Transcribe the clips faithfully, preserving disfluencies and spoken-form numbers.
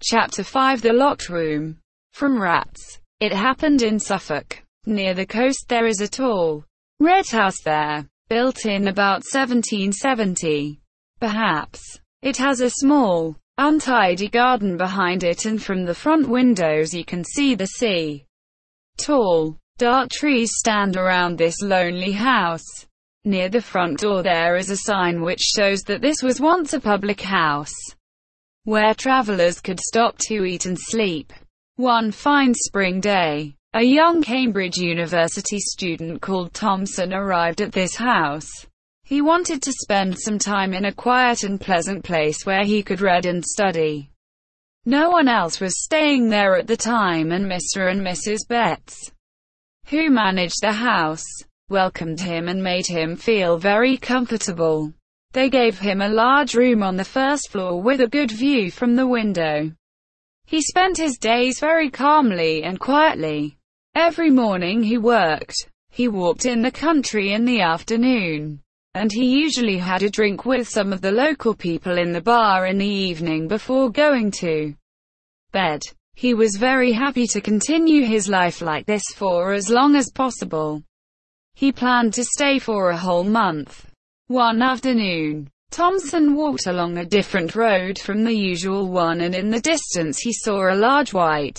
Chapter five The Locked Room. From Rats. It happened in Suffolk. Near the coast there is a tall, red house there, built in about seventeen seventy. Perhaps. It has a small, untidy garden behind it, and from the front windows you can see the sea. Tall, dark trees stand around this lonely house. Near the front door there is a sign which shows that this was once a public house, where travelers could stop to eat and sleep. One fine spring day, a young Cambridge University student called Thompson arrived at this house. He wanted to spend some time in a quiet and pleasant place where he could read and study. No one else was staying there at the time, and Mister and Missus Betts, who managed the house, welcomed him and made him feel very comfortable. They gave him a large room on the first floor with a good view from the window. He spent his days very calmly and quietly. Every morning he worked. He walked in the country in the afternoon, and he usually had a drink with some of the local people in the bar in the evening before going to bed. He was very happy to continue his life like this for as long as possible. He planned to stay for a whole month. One afternoon, Thompson walked along a different road from the usual one, and in the distance he saw a large white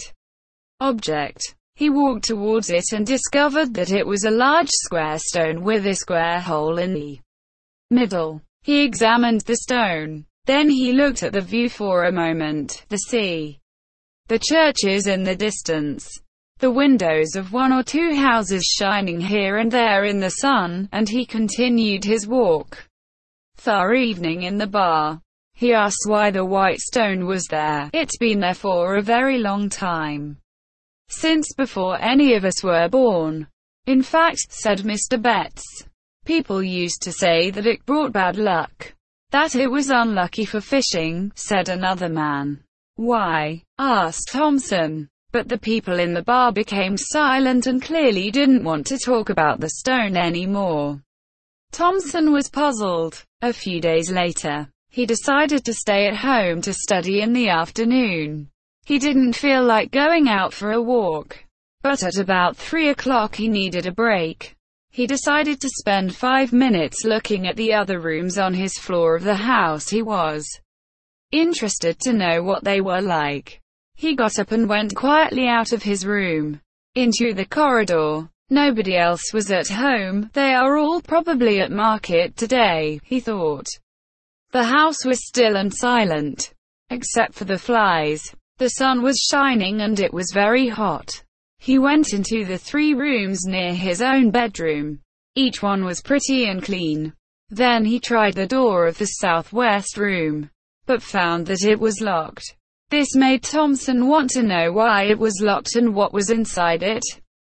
object. He walked towards it and discovered that it was a large square stone with a square hole in the middle. He examined the stone. Then he looked at the view for a moment, the sea, the churches in the distance, the windows of one or two houses shining here and there in the sun, and he continued his walk. That evening in the bar, he asked why the white stone was there. "It's been there for a very long time. Since before any of us were born. In fact," said Mister Betts, "people used to say that it brought bad luck. That it was unlucky for fishing," said another man. "Why?" asked Thompson. But the people in the bar became silent and clearly didn't want to talk about the stone anymore. Thompson was puzzled. A few days later, he decided to stay at home to study in the afternoon. He didn't feel like going out for a walk. But at about three o'clock he needed a break. He decided to spend five minutes looking at the other rooms on his floor of the house. He was interested to know what they were like. He got up and went quietly out of his room, into the corridor. Nobody else was at home. "They are all probably at market today," he thought. The house was still and silent, except for the flies. The sun was shining and it was very hot. He went into the three rooms near his own bedroom. Each one was pretty and clean. Then he tried the door of the southwest room, but found that it was locked. This made Thompson want to know why it was locked and what was inside it.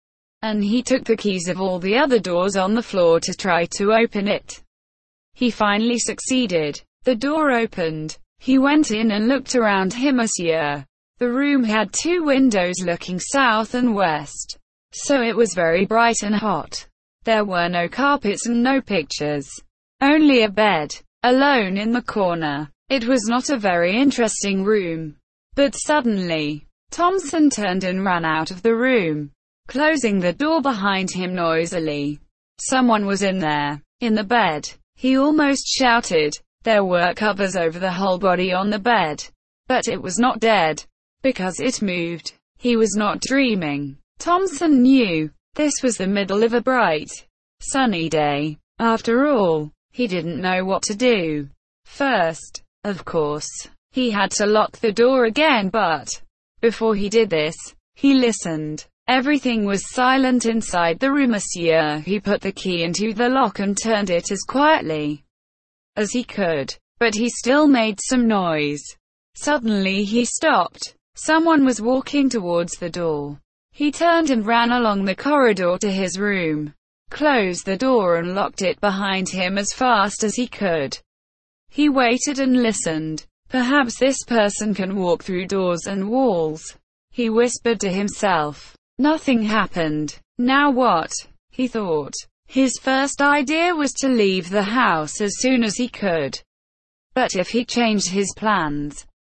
And he took the keys of all the other doors on the floor to try to open it. He finally succeeded. The door opened. He went in and looked around him. Monsieur. The room had two windows looking south and west, so it was very bright and hot. There were no carpets and no pictures. Only a bed, alone in the corner. It was not a very interesting room. But suddenly, Thompson turned and ran out of the room, closing the door behind him noisily. Someone was in there, in the bed. He almost shouted. There were covers over the whole body on the bed. But it was not dead, because it moved. He was not dreaming. Thompson knew. This was the middle of a bright, sunny day. After all, he didn't know what to do. First, of course, he had to lock the door again, but before he did this, he listened. Everything was silent inside the room. Monsieur. He put the key into the lock and turned it as quietly as he could, but he still made some noise. Suddenly he stopped. Someone was walking towards the door. He turned and ran along the corridor to his room, closed the door and locked it behind him as fast as he could. He waited and listened. Perhaps this person can walk through doors and walls, he whispered to himself. Nothing happened. Now what? He thought. His first idea was to leave the house as soon as he could. But if he changed his plans,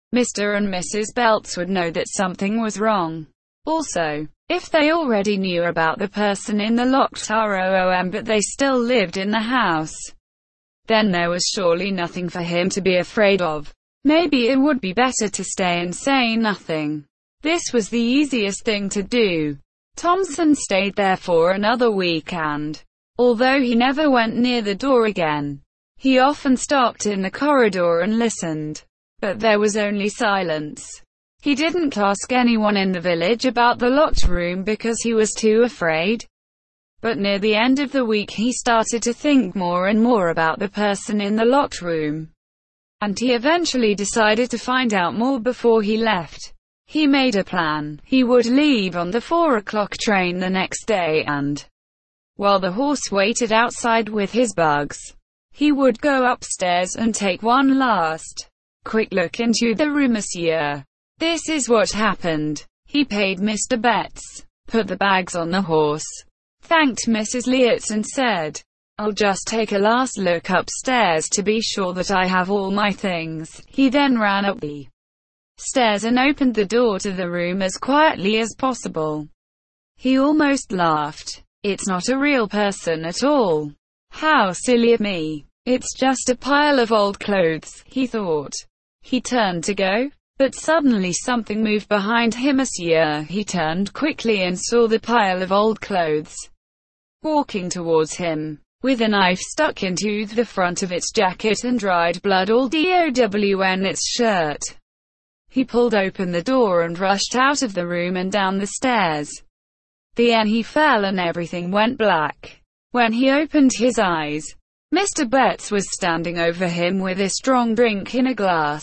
Mister and Missus Belts would know that something was wrong. Also, if they already knew about the person in the locked room but they still lived in the house, then there was surely nothing for him to be afraid of. Maybe it would be better to stay and say nothing. This was the easiest thing to do. Thompson stayed there for another week and, although he never went near the door again, he often stopped in the corridor and listened. But there was only silence. He didn't ask anyone in the village about the locked room because he was too afraid. But near the end of the week he started to think more and more about the person in the locked room. And he eventually decided to find out more before he left. He made a plan. He would leave on the four o'clock train the next day and, while the horse waited outside with his bugs, he would go upstairs and take one last quick look into the room. Monsieur. This is what happened. He paid Mister Betts, put the bags on the horse, thanked Missus Lietz and said, "I'll just take a last look upstairs to be sure that I have all my things." He then ran up the stairs and opened the door to the room as quietly as possible. He almost laughed. It's not a real person at all. How silly of me. It's just a pile of old clothes, he thought. He turned to go, but suddenly something moved behind him. Monsieur. He turned quickly and saw the pile of old clothes walking towards him, with a knife stuck into the front of its jacket and dried blood all down its shirt. He pulled open the door and rushed out of the room and down the stairs. Then he fell and everything went black. When he opened his eyes, Mister Betts was standing over him with a strong drink in a glass.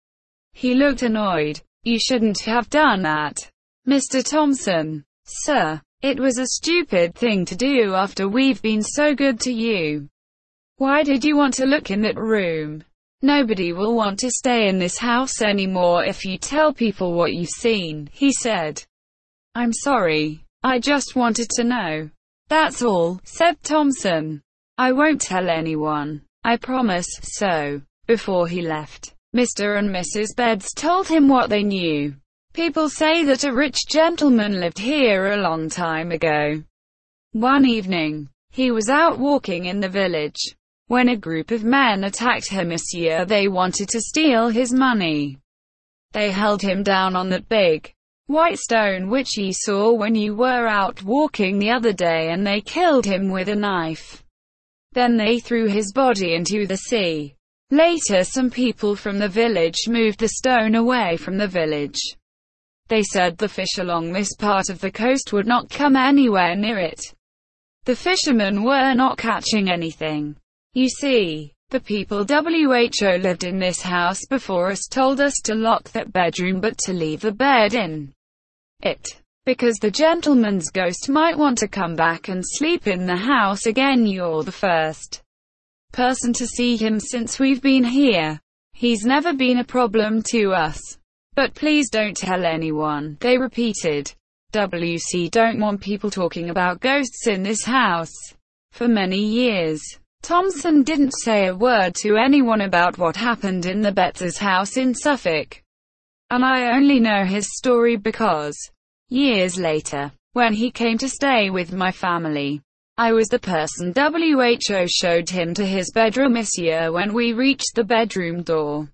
He looked annoyed. "You shouldn't have done that, Mister Thompson." "Sir, it was a stupid thing to do after we've been so good to you. Why did you want to look in that room? Nobody will want to stay in this house anymore if you tell people what you've seen," he said. "I'm sorry. I just wanted to know. That's all," said Thompson. "I won't tell anyone. I promise." So, before he left, Mister and Missus Betts told him what they knew. People say that a rich gentleman lived here a long time ago. One evening, he was out walking in the village when a group of men attacked him. Monsieur, they wanted to steal his money. They held him down on that big white stone which you saw when you were out walking the other day, and they killed him with a knife. Then they threw his body into the sea. Later some people from the village moved the stone away from the village. They said the fish along this part of the coast would not come anywhere near it. The fishermen were not catching anything. You see, the people who lived in this house before us told us to lock that bedroom but to leave the bed in it, because the gentleman's ghost might want to come back and sleep in the house again. You're the first person to see him since we've been here. He's never been a problem to us. But please don't tell anyone," they repeated. W C don't want people talking about ghosts in this house. For many years, Thompson didn't say a word to anyone about what happened in the Betts' house in Suffolk. And I only know his story because, years later, when he came to stay with my family, I was the person who showed him to his bedroom. Monsieur, when we reached the bedroom door,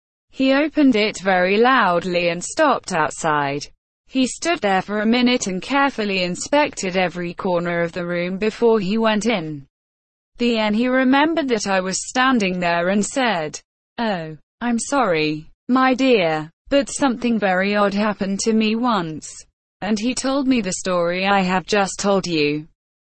he opened it very loudly and stopped outside. He stood there for a minute and carefully inspected every corner of the room before he went in. Then he remembered that I was standing there and said, "Oh, I'm sorry, my dear, but something very odd happened to me once." And he told me the story I have just told you.